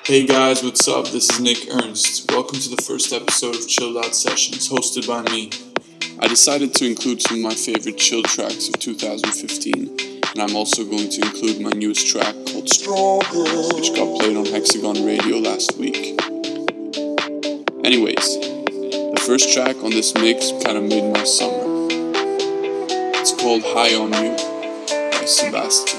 Hey guys, what's up? This is Nick Ernst. Welcome to the first episode of Chilled Out Sessions, hosted by me. I decided to include some of my favorite chill tracks of 2015, and I'm also going to include my newest track called Stronger, which got played on Hexagon Radio last week. Anyways, the first track on this mix kind of made my summer. It's called High on You by Sebastian.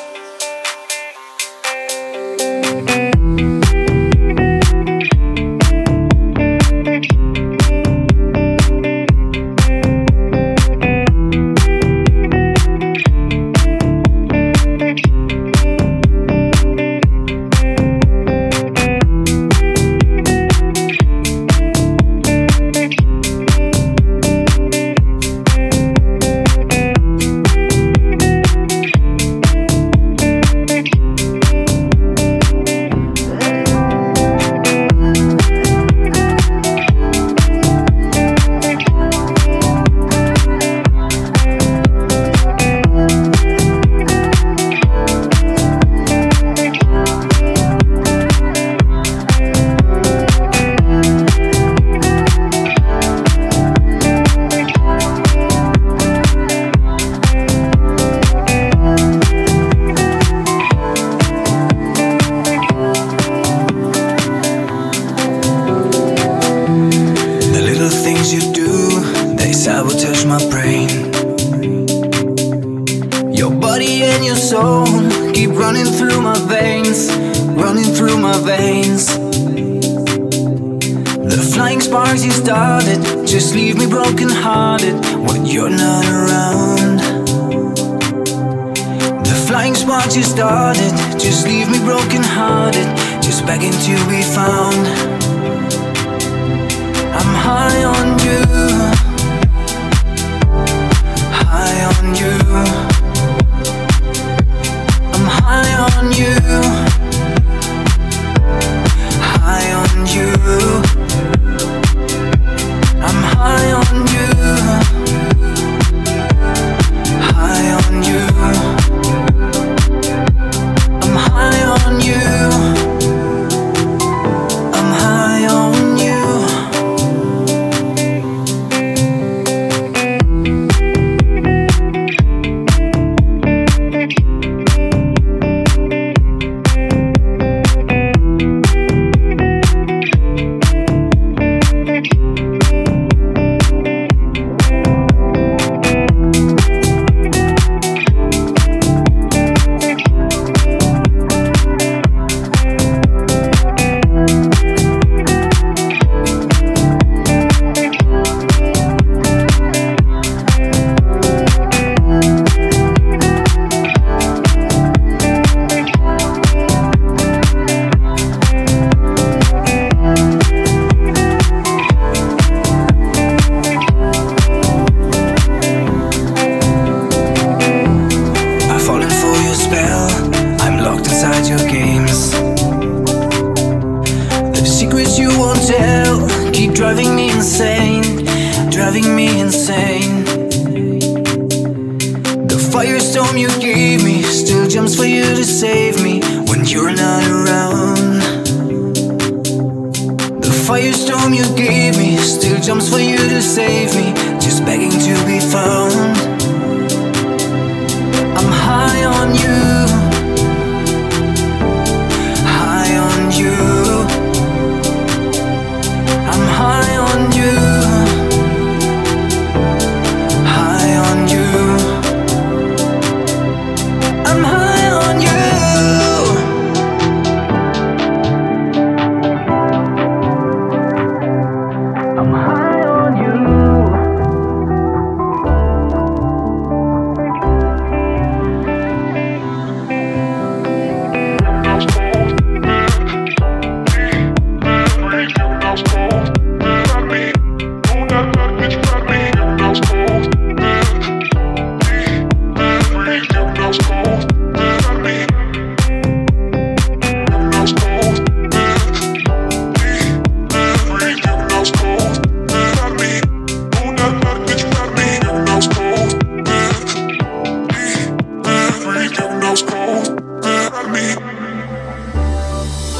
Sabotage my brain. Your body and your soul keep running through my veins, running through my veins. The flying sparks you started just leave me broken hearted when you're not around. The flying sparks you started just leave me broken hearted, just begging to be found. I'm high on you, high on you. I'm high on you, high on you. I'm high on you, high on you. I'm high on you, I'm high on you. Driving me insane, driving me insane. The firestorm you gave me still jumps for you to save me when you're not around. The firestorm you gave me still jumps for you to save me, just begging to be found. I'm high on you,